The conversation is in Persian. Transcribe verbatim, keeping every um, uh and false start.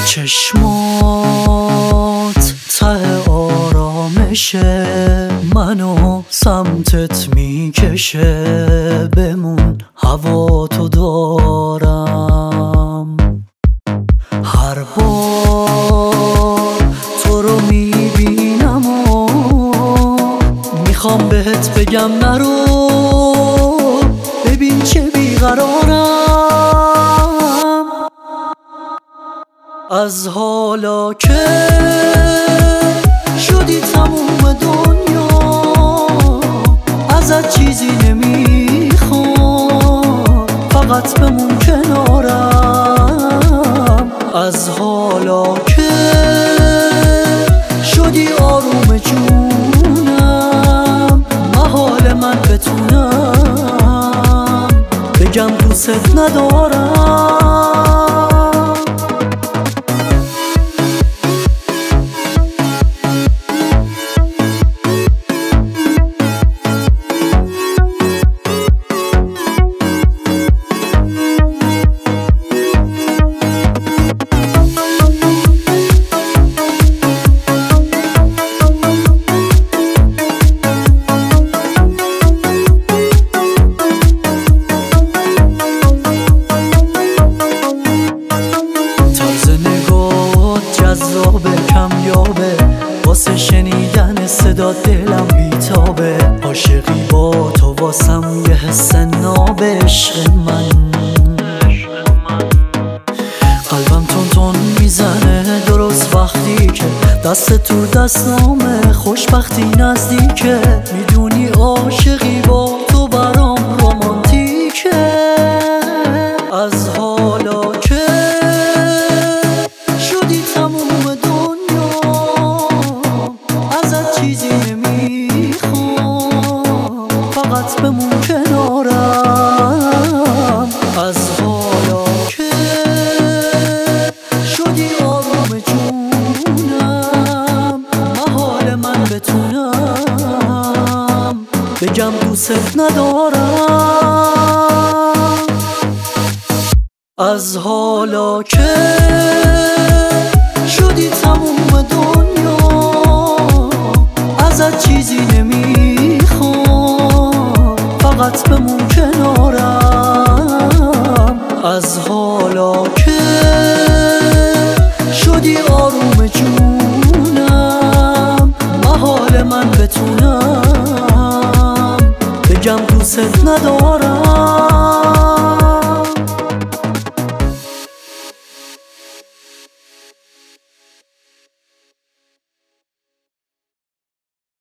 چشمات ته آرامشه، منو سمتت میکشه. بمون هوا تو دارم. هر بار تو رو میبینم و میخوام بهت بگم نرو. ببین چه بیقرارم از حالا که شدی تموم دنیا. ازت چیزی نمیخوام، فقط بمون کنارم. از حالا که شدی آروم جونم، محال من بتونم بگم دوست ندارم. جذابه کمیابه، واسه شنیدن صدا دلم بیتابه. عاشقی با تو واسم یه حس نابه. عشق من قلبم تون تون میزنه درست وقتی که دست تو دستامه. خوشبختی نزدیکه، میدونی عاشقی با تو برام رومانتیکه. از حالا که شدی تموم دنیا، ازت چیزی نمیخوام، فقط بمون کنارم. از حالا که شدی آروم جونم، محال من بتونم بگم دوست ندارم. از حالا که شدی تموم دنیا، ازت چیزی نمیخوام، فقط بمون کنارم. از حالا که شدی آروم جونم، محال من بتونم بگم دوست ندارم.